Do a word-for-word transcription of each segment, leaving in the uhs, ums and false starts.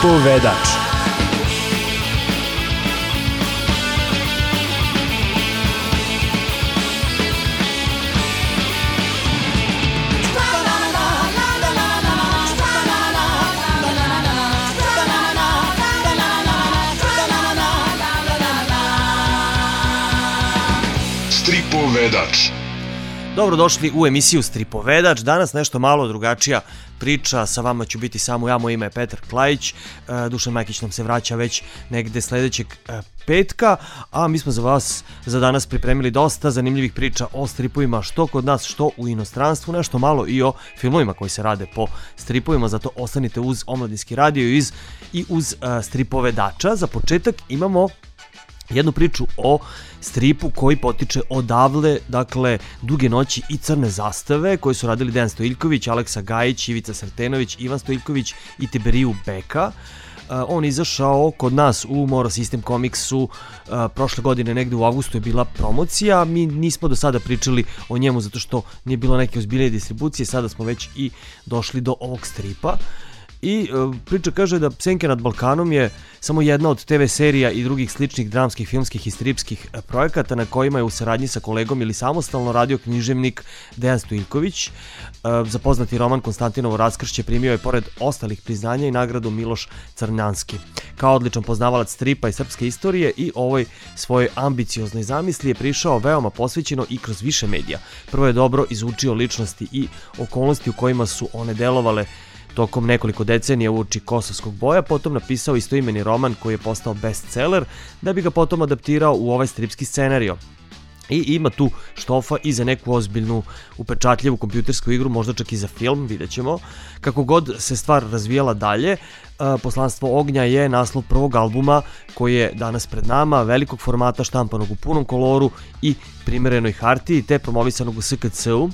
Stripovedač. Stripovedač. Dobrodošli u emisiju Stripovedač. Danas nešto malo drugačija priča. Sa vama ću biti samo ja, moje ime je Petar Klajić. Dušan Majkić nam se vraća već negde sledećeg petka, a mi smo za vas za danas pripremili dosta zanimljivih priča o stripovima, što kod nas, što u inostranstvu, nešto malo i o filmovima koji se rade po stripovima, zato ostanite uz Omladinski radio iz, i uz uh, Stripovedača. Za početak imamo jednu priču o stripu koji potiče odavle, dakle Duge noći i Crne zastave, koji su radili Dejan Stojiljković, Aleksa Gajić, Ivica Sretenović, Ivan Stojiljković i Tiberiju Beka. Uh, on izašao kod nas u Mora System Comicsu uh, prošle godine, negde u avgustu je bila promocija. Mi nismo do sada pričali o njemu zato što nije bilo neke ozbiljnije distribucije, sada smo već i došli do ovog stripa. I uh, priča kaže da Senke nad Balkanom je samo jedna od te ve serija i drugih sličnih dramskih, filmskih i stripskih projekata na kojima je u saradnji sa kolegom ili samostalno radio književnik Dejan Stojiljković. Uh, za poznati roman Konstantinovo raskršće primio je pored ostalih priznanja i nagradu Miloš Crnjanski. Kao odličan poznavalac stripa i srpske istorije i ovoj svojoj ambicioznoj zamisli je prišao veoma posvećeno i kroz više medija. Prvo je dobro izučio ličnosti i okolnosti u kojima su one delovale tokom nekoliko decenija uoči kosovskog boja, potom napisao istoimeni roman koji je postao bestseller, da bi ga potom adaptirao u ovaj stripski scenario. I ima tu štofa i za neku ozbiljnu upečatljivu kompjutersku igru, možda čak i za film, vidjet ćemo. Kako god se stvar razvijala dalje, Poslanstvo ognja je naslov prvog albuma koji je danas pred nama, velikog formata, štampanog u punom koloru i primerenoj hartiji, te promovisanog u es ka ce u.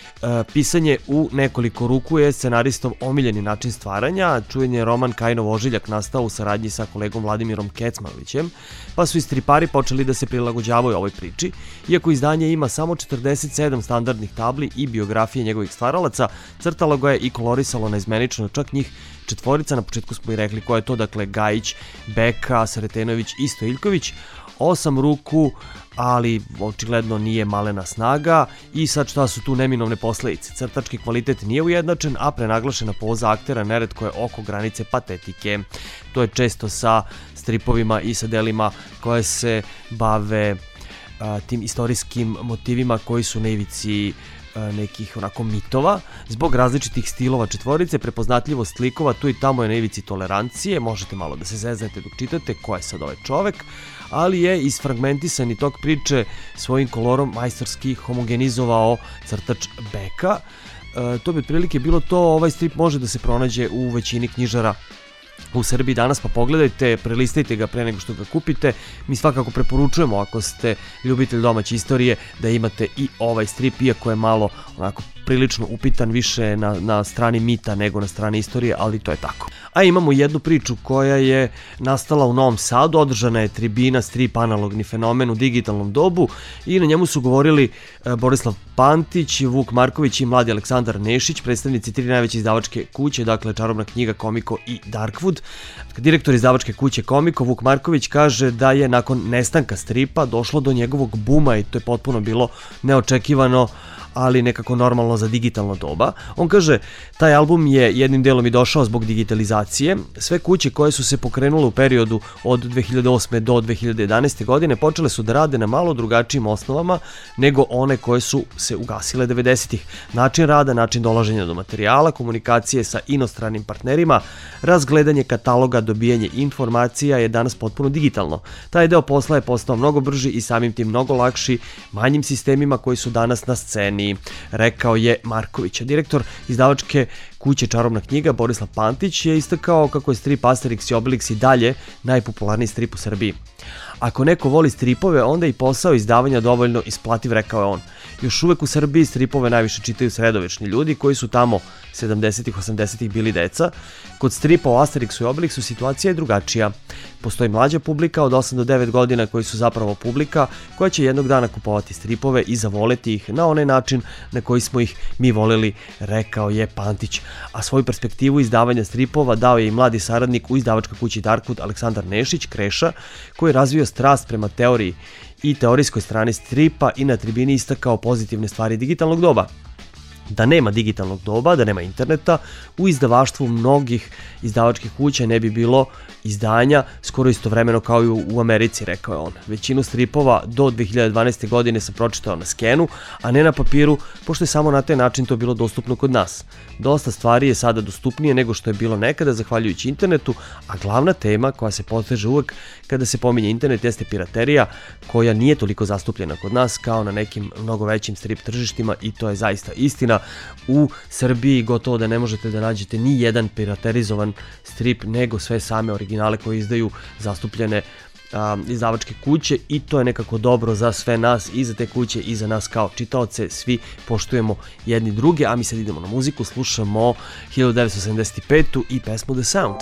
Pisanje u nekoliko ruku je scenaristov omiljeni način stvaranja. Čuven je roman Kajinov ožiljak nastao u saradnji sa kolegom Vladimirom Kecmanovićem, pa su i stripari počeli da se prilagođavaju ovoj priči. Iako izdanje ima samo četrdeset sedam standardnih tabli i biografije njegovih stvaralaca, crtalo ga je i kolorisalo naizmenično, čak njih četvorica, na početku smo i rekli ko je to, dakle Gajić, Beka, Sretenović i Stojiljković. Osam ruku, ali očigledno nije malena snaga. I sad šta su tu neminovne posledice? Crtački kvalitet nije ujednačen, a prenaglašena poza aktera neretko je oko granice patetike. To je često sa stripovima i sa delima koje se bave a, tim istorijskim motivima koji su na ivici nekih onako mitova. Zbog različitih stilova četvorice, prepoznatljivost likova tu i tamo je na ivici tolerancije, možete malo da se zeznete dok čitate ko je sad ovaj čovek, ali je isfragmentisani tok priče svojim kolorom majstorski homogenizovao crtač Beka. E, to bi otprilike bilo to. Ovaj strip može da se pronađe u većini knjižara u Srbiji danas, pa pogledajte, prelistajte ga pre nego što ga kupite. Mi svakako preporučujemo, ako ste ljubitelj domaće istorije, da imate i ovaj strip, iako je malo onako prilično upitan, više na, na strani mita nego na strani istorije, ali to je tako. A imamo jednu priču koja je nastala u Novom Sadu, održana je tribina strip analogni fenomen u digitalnom dobu i na njemu su govorili Borislav Pantić, Vuk Marković i mladi Aleksandar Nešić, predstavnici tri najveće izdavačke kuće, dakle Čarobna knjiga, Komiko i Darkwood. Direktor izdavačke kuće Komiko, Vuk Marković, kaže da je nakon nestanka stripa došlo do njegovog buma i to je potpuno bilo neočekivano, ali nekako normalno za digitalno doba. On kaže, taj album je jednim delom i došao zbog digitalizacije. Sve kuće koje su se pokrenule u periodu od dve hiljade osme do dve hiljade jedanaeste godine počele su da rade na malo drugačijim osnovama nego one koje su se ugasile devedesetih. Način rada, način dolaženja do materijala, komunikacije sa inostranim partnerima, razgledanje kataloga, dobijanje informacija je danas potpuno digitalno. Taj deo posla je postao mnogo brži i samim tim mnogo lakši manjim sistemima koji su danas na sceni, rekao je Marković. Direktor izdavačke kuće Čarobna knjiga Borislav Pantić je istakao kako je strip Asterix i Obelix i dalje najpopularniji strip u Srbiji. Ako neko voli stripove, onda i posao izdavanja dovoljno isplativ, rekao je on. Još uvek u Srbiji stripove najviše čitaju sredovečni ljudi koji su tamo sedamdesetih, osamdesetih bili deca. Kod stripa o Asterixu i Obelixu situacija je drugačija. Postoji mlađa publika od osam do devet godina koji su zapravo publika koja će jednog dana kupovati stripove i zavoleti ih na onaj način na koji smo ih mi voleli, rekao je Pantić. A svoju perspektivu izdavanja stripova dao je i mladi saradnik u izdavačkoj kući Darkwood Aleksandar Nešić, Kreša, koji je razvio strast prema teoriji i teorijskoj strani stripa i na tribini istakao pozitivne stvari digitalnog doba. Da nema digitalnog doba, da nema interneta, u izdavaštvu mnogih izdavačkih kuća ne bi bilo izdanja skoro istovremeno kao i u Americi, rekao je on. Većinu stripova do dve hiljade dvanaeste. godine sam pročitao na skenu, a ne na papiru, pošto je samo na taj način to bilo dostupno kod nas. Dosta stvari je sada dostupnije nego što je bilo nekada zahvaljujući internetu, a glavna tema koja se poteže uvek kada se pominje internet jeste piraterija, koja nije toliko zastupljena kod nas kao na nekim mnogo većim strip tržištima i to je zaista istina. U Srbiji gotovo da ne možete da nađete ni jedan piraterizovan strip, nego sve same originale koje izdaju zastupljene a, izdavačke kuće i to je nekako dobro za sve nas i za te kuće i za nas kao čitaoce. Svi poštujemo jedni druge, a mi sad idemo na muziku, slušamo hiljadu devetsto sedamdeset petu. i pesmu The Sound.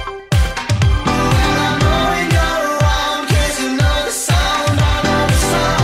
Sound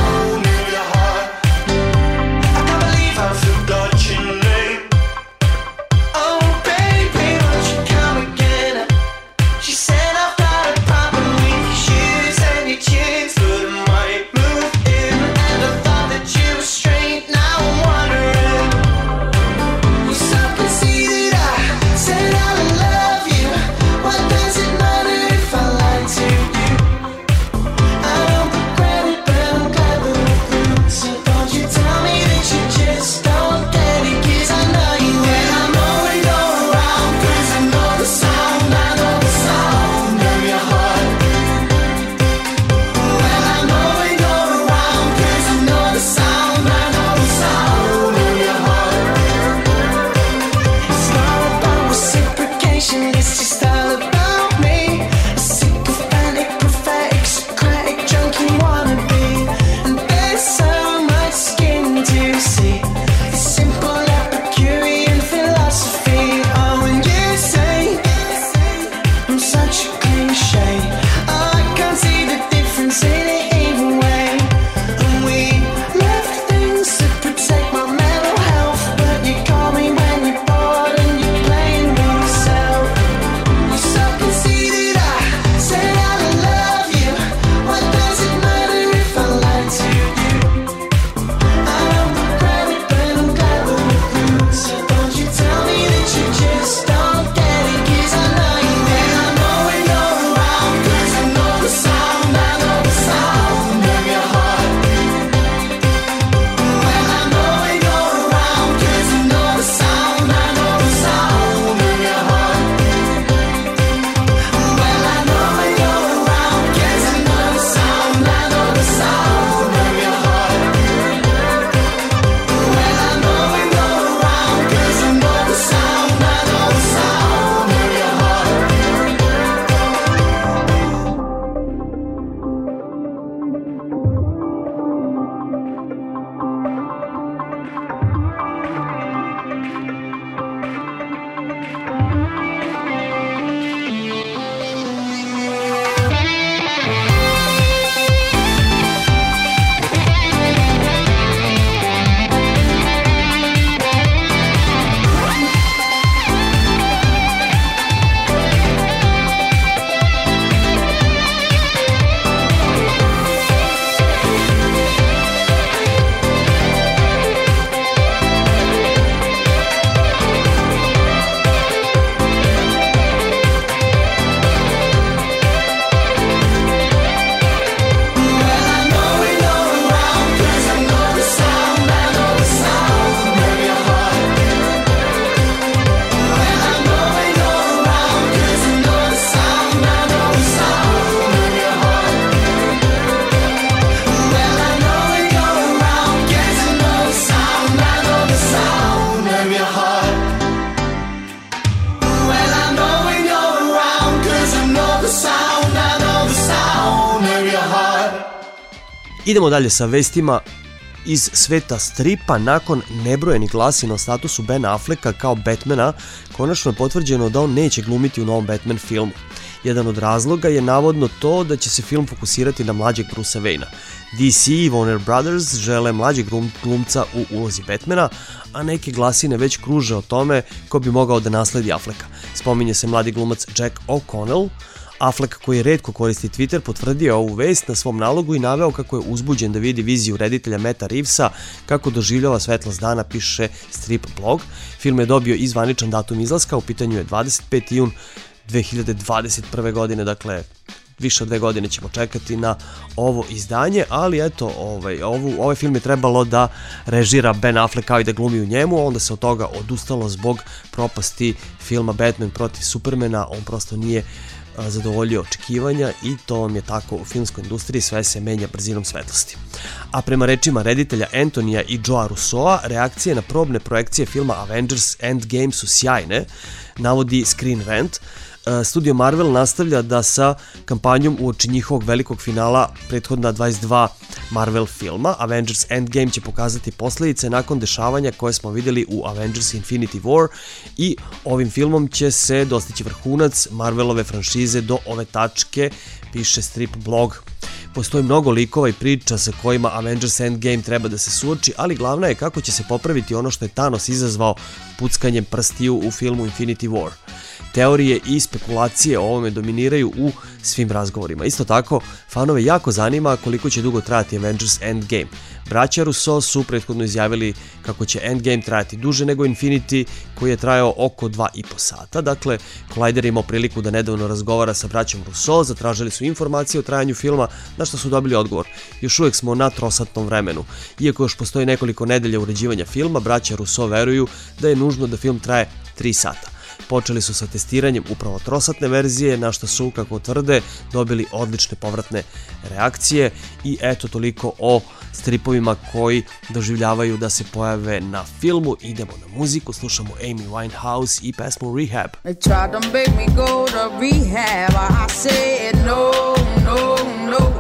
Idemo dalje sa vestima iz sveta stripa. Nakon nebrojenih glasina o statusu Ben Afflecka kao Batmana, konačno je potvrđeno da on neće glumiti u novom Batman filmu. Jedan od razloga je navodno to da će se film fokusirati na mlađeg Brucea Wayna. D C i Warner Brothers žele mlađeg glumca u ulozi Batmana, a neke glasine već kruže o tome ko bi mogao da nasledi Afflecka. Spominje se mladi glumac Jack O'Connell. Affleck, koji retko koristi Twitter, potvrdio ovu vest na svom nalogu i naveo kako je uzbuđen da vidi viziju reditelja Matta Reevesa kako doživljava svetlost dana, piše Strip blog. Film je dobio i zvaničan datum izlaska, u pitanju je dvadeset peti jun dve hiljade dvadeset prve. godine, dakle više od dve godine ćemo čekati na ovo izdanje, ali eto, ovaj, ovu, ovaj film je trebalo da režira Ben Affleck kao i da glumi u njemu, onda se od toga odustalo zbog propasti filma Batman protiv Supermana. On prosto nije zadovoljio očekivanja i to vam je tako u filmskoj industriji, sve se menja brzinom svetlosti. A prema rečima reditelja Antonija i Joea Russoa, reakcije na probne projekcije filma Avengers Endgame su sjajne, navodi Screen Rant. Studio Marvel nastavlja da sa kampanjom uoči njihovog velikog finala prethodna dvadeset dva Marvel filma. Avengers Endgame će pokazati posledice nakon dešavanja koje smo vidjeli u Avengers Infinity War i ovim filmom će se dostići vrhunac Marvelove franšize do ove tačke, piše Strip blog. Postoji mnogo likova i priča sa kojima Avengers Endgame treba da se suoči, ali glavna je kako će se popraviti ono što je Thanos izazvao puckanjem prstiju u filmu Infinity War. Teorije i spekulacije o ovome dominiraju u svim razgovorima. Isto tako, fanove jako zanima koliko će dugo trajati Avengers Endgame. Braća Russo su prethodno izjavili kako će Endgame trajati duže nego Infinity, koji je trajao oko dva i po sata. Dakle, Collider je imao priliku da nedavno razgovara sa braćom Russo, zatražili su informacije o trajanju filma, na što su dobili odgovor. Još uvek smo na trosatnom vremenu. Iako još postoji nekoliko nedelja uređivanja filma, braća Russo veruju da je nužno da film traje tri sata. Počeli su sa testiranjem upravo trosatne verzije, na što su, kako tvrde, dobili odlične povratne reakcije. I eto, toliko o stripovima koji doživljavaju da se pojave na filmu. Idemo na muziku, slušamo Amy Winehouse i pesmu Rehab. They tried to make me go to rehab, I said no, no, no.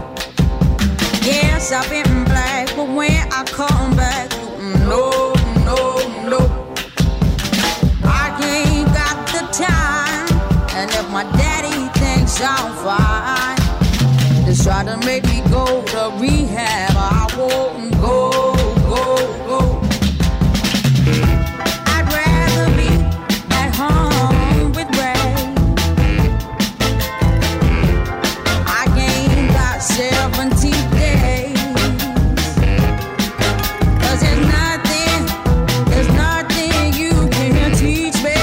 Yes, I've been black, but when I come back, no, no, no. Time, and if my daddy thinks I'm fine, just try to make me go to rehab, I won't go, go, go. I'd rather be at home with Ray. I gained about seventy days, 'cause there's nothing, there's nothing you can teach me.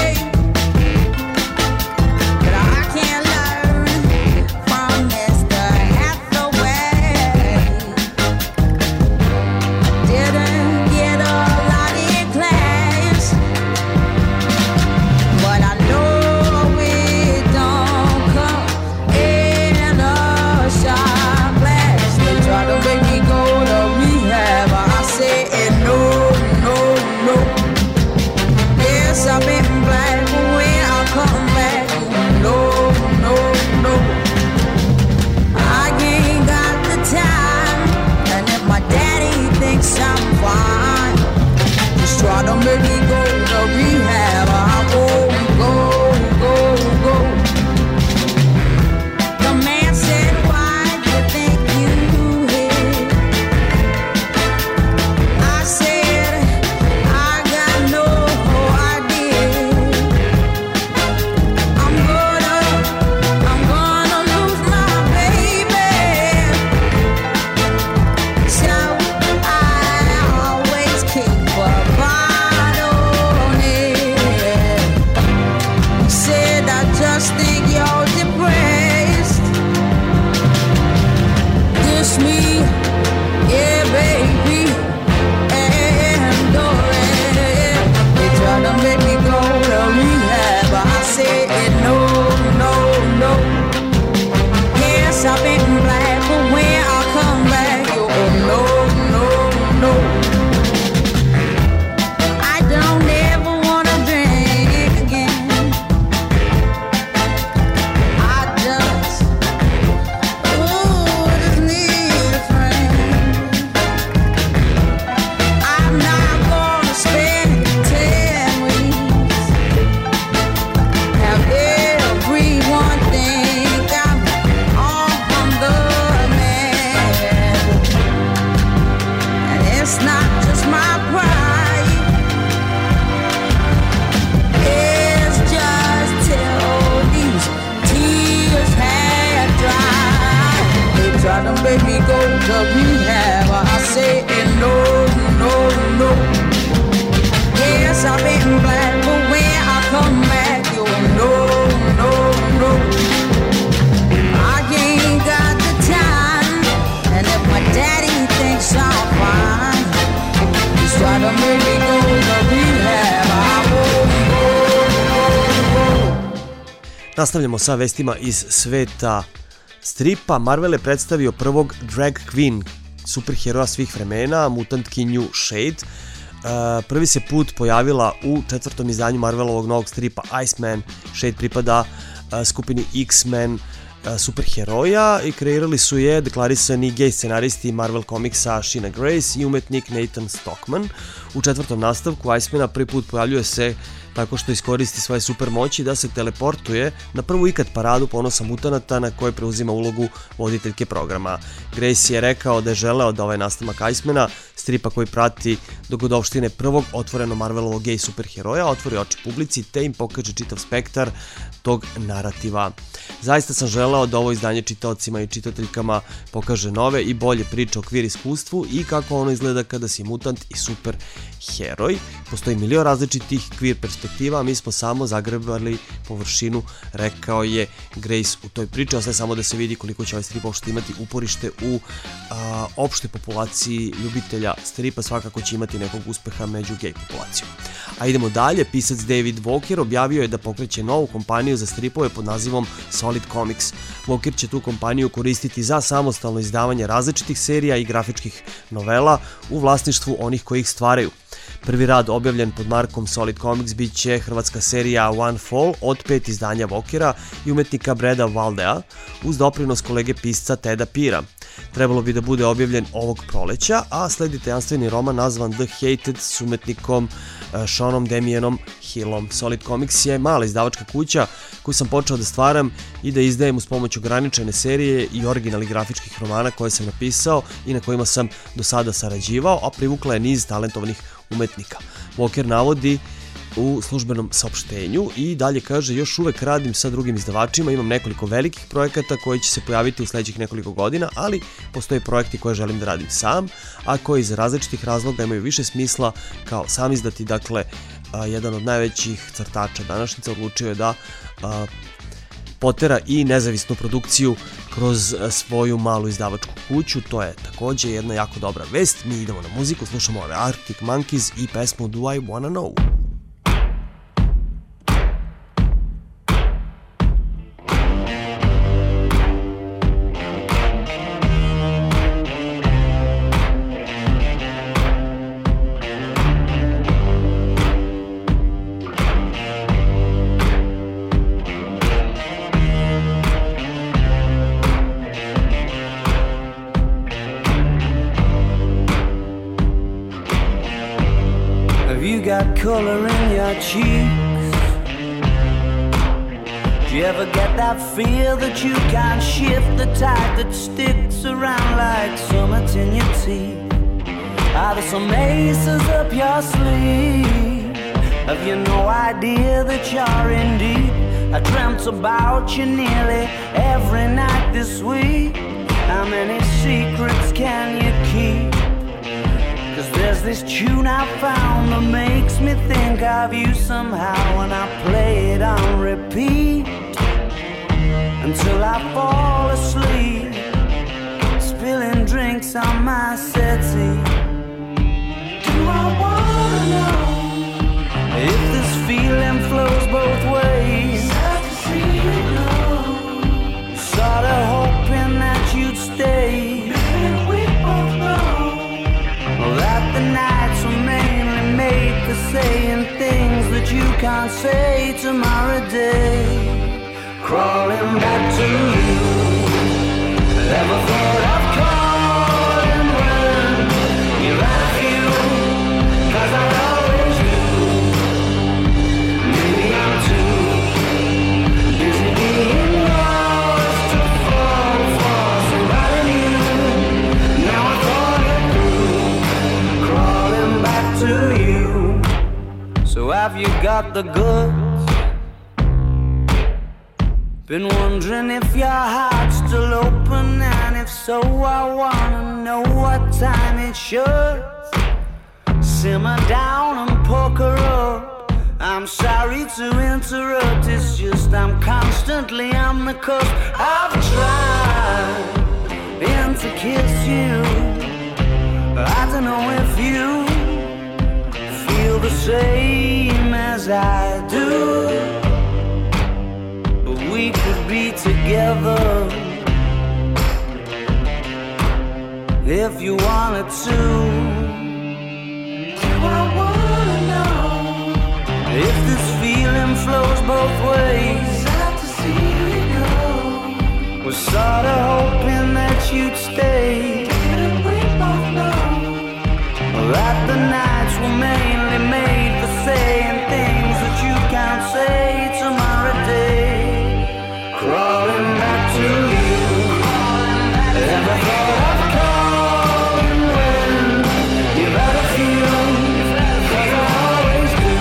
Bye. Nastavljamo sa vestima iz sveta stripa. Marvel je predstavio prvog drag queen, superheroja svih vremena, mutantkinju Shade. Uh, prvi se put pojavila u četvrtom izdanju Marvelovog novog stripa Iceman. Shade pripada uh, skupini X-Men uh, superheroja i kreirali su je deklarisani gej scenaristi Marvel Comicsa Sheena Grace i umetnik Nathan Stockman. U četvrtom nastavku Icemana prvi put pojavljuje se tako što iskoristi svoje super moći da se teleportuje na prvu ikad paradu ponosa mutanata na kojoj preuzima ulogu voditeljke programa. Grace je rekao da je želeo da ovaj nastavak Icemana, stripa koji prati dogodovštine prvog otvoreno Marvelovog gej superheroja, otvori oči publici te im pokaže čitav spektar tog narativa. Zaista sam želeo da ovo izdanje čitaocima i čitateljkama pokaže nove i bolje priče o queer iskustvu i kako ono izgleda kada si mutant i super heroj. Postoji milion različitih queer perspektiva, a mi smo samo zagrebali površinu, rekao je Grace u toj priči, ostaje samo da se vidi koliko će ovaj strip uopšte imati uporište u a, opštoj populaciji ljubitelja stripa, svakako će imati nekog uspeha među gej populacijom. A idemo dalje, pisac David Walker objavio je da pokreće novu kompaniju za stripove pod nazivom Solid Comics. Walker će tu kompaniju koristiti za samostalno izdavanje različitih serija i grafičkih novela u vlasništvu onih koji ih stvaraju. Prvi rad objavljen pod markom Solid Comics bit će hrvatska serija One Fall od pet izdanja Walkera i umetnika Breda Valdea uz doprinos kolege pisca Teda Pira. Trebalo bi da bude objavljen ovog proleća, a sledi tajanstveni roman nazvan The Hated s umetnikom Seanom Damienom Hillom. Solid Comics je mala izdavačka kuća koju sam počeo da stvaram i da izdajem uz pomoć ograničene serije i originalnih grafičkih romana koje sam napisao i na kojima sam do sada sarađivao, a privukla je niz talentovanih umetnika. Walker navodi u službenom saopštenju i dalje kaže: još uvek radim sa drugim izdavačima, imam nekoliko velikih projekata koji će se pojaviti u sledećih nekoliko godina, ali postoje projekti koje želim da radim sam, a koji iz različitih razloga imaju više smisla kao sam izdati. Dakle, a, jedan od najvećih crtača današnjica odlučio je da a, potera i nezavisnu produkciju kroz svoju malu izdavačku kuću. To je takođe jedna jako dobra vest. Mi idemo na muziku, slušamo ove Arctic Monkeys i pesmu Do I Wanna Know. Color in your cheeks. Do you ever get that feel that you can't shift, the tide that sticks around like summits in your teeth? Are there some aces up your sleeve? Have you no idea that you're in deep? I dreamt about you nearly every night this week. How many secrets can you keep? Cause there's this tune I found that makes me think of you somehow, and I play it on repeat until I fall asleep, spilling drinks on my settee. Do I wanna know if this feeling flows both ways? Sad to see you go. Sorta hoping that you'd stay. Maybe we both know that the nights were mainly made for saying things that you can't say tomorrow day. Crawling back to you, never thought I'd call and run. You're out of you, cause I always do. Maybe I'm too busy being lost to fall for somebody new. Now I thought it through, crawling back to you. So have you got the goods? Been wondering if your heart's still open, and if so, I wanna know what time it should. Simmer down and poker up. I'm sorry to interrupt, it's just I'm constantly on the cusp. I've tried been to kiss you. I don't know if you feel the same as I do. But we if you wanted to. Do I wanna know if this feeling flows both ways? Sad to see you go. Was sorta hoping that you'd stay. Didn't we both know that the nights were mainly made for saying things that you can't say tomorrow day? Crawling back to you. Ever thought of calling when you've had a few? 'Cause I always do.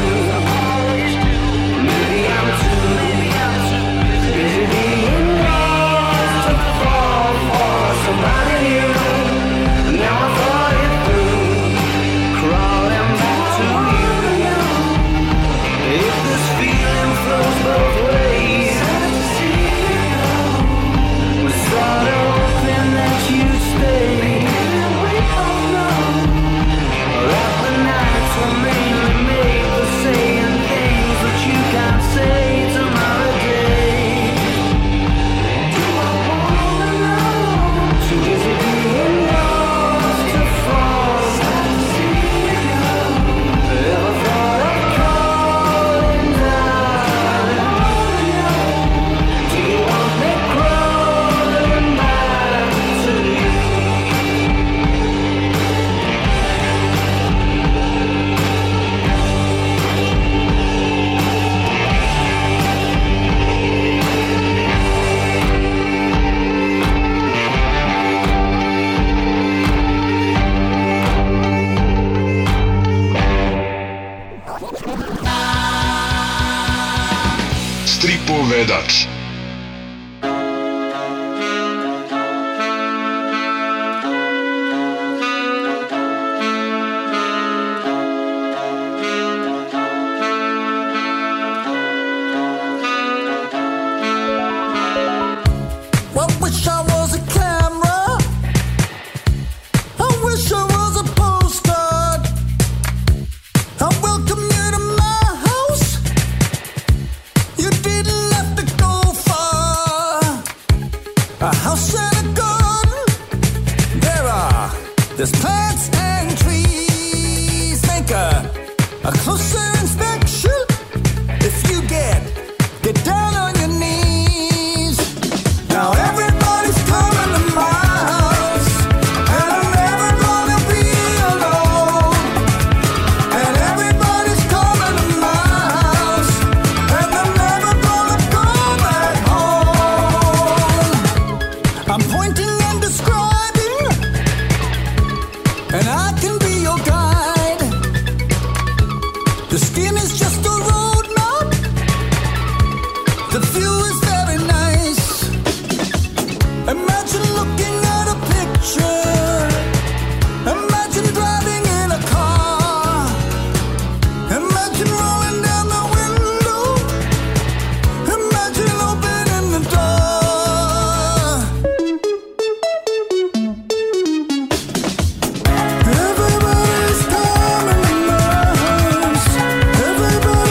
Maybe I'm too busy being lost to fall for somebody new. Now I thought it through. Crawling back to you. If this feeling flows both ways, we're sort of hoping that you stay. We both know that the nights were mainly made for saying things that you can't say tomorrow day. Do I wanna know? Too busy being lost to fall. Sad to see you go. Ever thought of calling down? Do you want me crawling back to you? Stripovedač. Well, wish I was a camera. I wish I was a postcard. I welcome you to my house. You didn't have to go far. A house and a garden. There are there's plants and trees. Make a a closer inspection. If you get get down on your knees. Now everybody's coming to my house, and I'm never gonna be alone. And everybody's coming to my house, and I'm never gonna go back home. I'm pointing and describing, and I can be your guide. The skin is just a road map. The view is very nice. Imagine looking at a picture. Imagine driving in a car. Imagine rolling down the window. Imagine opening the door. Everybody's coming to my house. Everybody's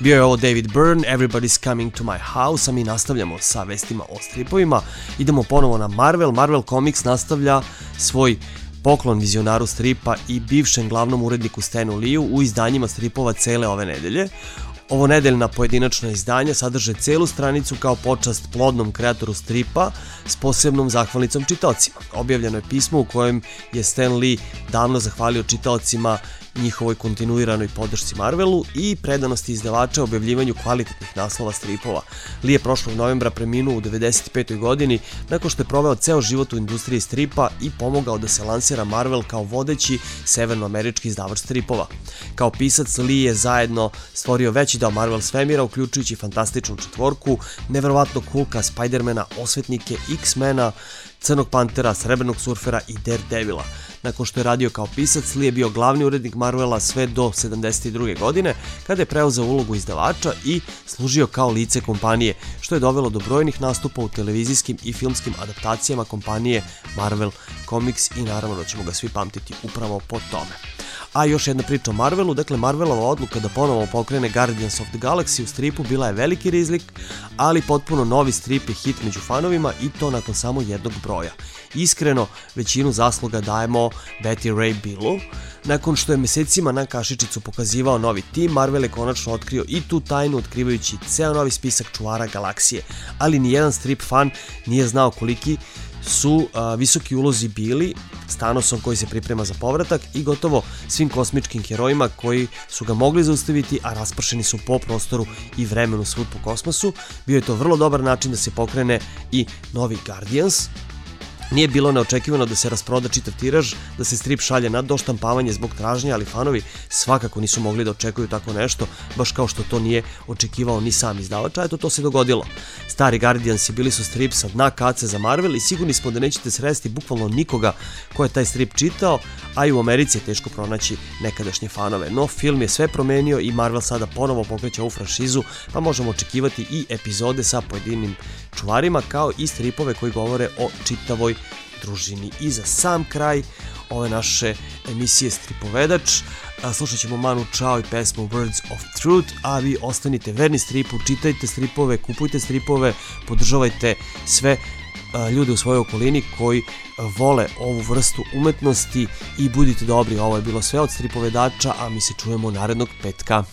Bio je ovo David Byrne, Everybody's Coming to My House, a mi nastavljamo sa vestima o stripovima. Idemo ponovo na Marvel. Marvel Comics nastavlja svoj poklon vizionaru stripa i bivšem glavnom uredniku Stanu Liu u izdanjima stripova cele ove nedelje. Ovo nedeljna pojedinačna izdanja sadrže celu stranicu kao počast plodnom kreatoru stripa s posebnom zahvalnicom čitaocima. Objavljeno je pismo u kojem je Stan Lee davno zahvalio čitaocima njihovoj kontinuiranoj podršci Marvelu i predanosti izdavača objavljivanju kvalitetnih naslova stripova. Lee je prošlog novembra preminuo u devedeset petoj godini nakon što je proveo ceo život u industriji stripa i pomogao da se lansira Marvel kao vodeći severnoamerički izdavač stripova. Kao pisac Lee je zajedno stvorio veći deo Marvel svemira, uključujući fantastičnu četvorku, neverovatnog Hulka, Spidermana, Osvetnike, X-mena, Crnog pantera, Srebrnog surfera i Daredevila. Nakon što je radio kao pisac, Lee je bio glavni urednik Marvela sve do sedamdeset druge godine, kada je preuzeo ulogu izdavača i služio kao lice kompanije, što je dovelo do brojnih nastupa u televizijskim i filmskim adaptacijama kompanije Marvel Comics i naravno da ćemo ga svi pamtiti upravo po tome. A još jedna priča o Marvelu, dakle Marvelova odluka da ponovo pokrene Guardians of the Galaxy u stripu bila je veliki rizik, ali potpuno novi strip je hit među fanovima i to nakon samo jednog broja. Iskreno, većinu zasluga dajemo Betty Ray Billu. Nakon što je mesecima na kašičicu pokazivao novi tim, Marvel je konačno otkrio i tu tajnu otkrivajući ceo novi spisak čuvara galaksije, ali nijedan strip fan nije znao koliki su a, visoki ulozi bili s Thanosom koji se priprema za povratak i gotovo svim kosmičkim herojima koji su ga mogli zaustaviti, a raspršeni su po prostoru i vremenu svud po kosmosu. Bio je to vrlo dobar način da se pokrene i novi Guardians. Nije bilo neočekivano da se rasproda čitav tiraž, da se strip šalje na doštampavanje zbog tražnje, ali fanovi svakako nisu mogli da očekuju tako nešto, baš kao što to nije očekivao ni sam izdavač, a eto to se dogodilo. Stari Guardiansi bili su strip sa dna kace za Marvel i sigurni smo da nećete sresti bukvalno nikoga ko je taj strip čitao, a i u Americi je teško pronaći nekadašnje fanove. No, film je sve promenio i Marvel sada ponovo pokreće ovu franšizu, pa možemo očekivati i epizode sa pojedinim čuvarima, kao i stripove koji govore o čitavoj družini. I za sam kraj ove naše emisije Stripovedač slušat ćemo Manu Chao i pesmu Words of Truth, a vi ostanite verni stripu, čitajte stripove, kupujte stripove, podržavajte sve ljude u svojoj okolini koji vole ovu vrstu umetnosti i budite dobri. Ovo je bilo sve od Stripovedača, a mi se čujemo narednog petka.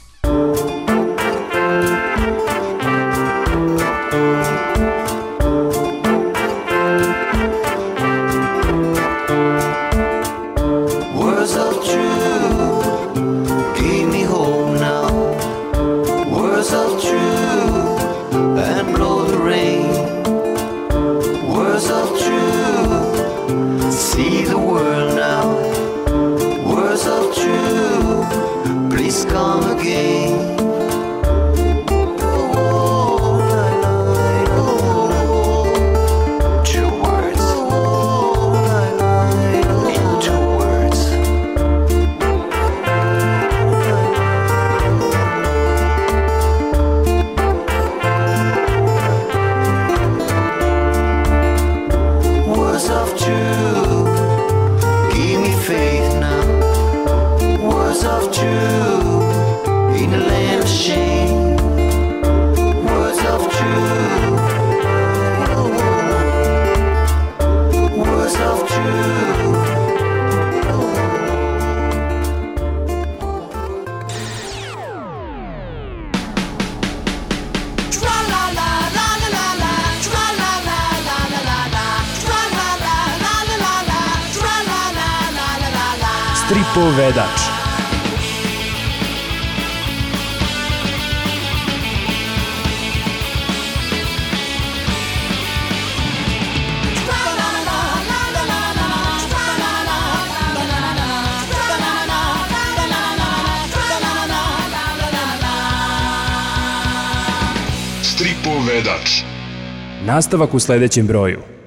Stripovedač. Stripovedač. Nastavak u sledećem broju.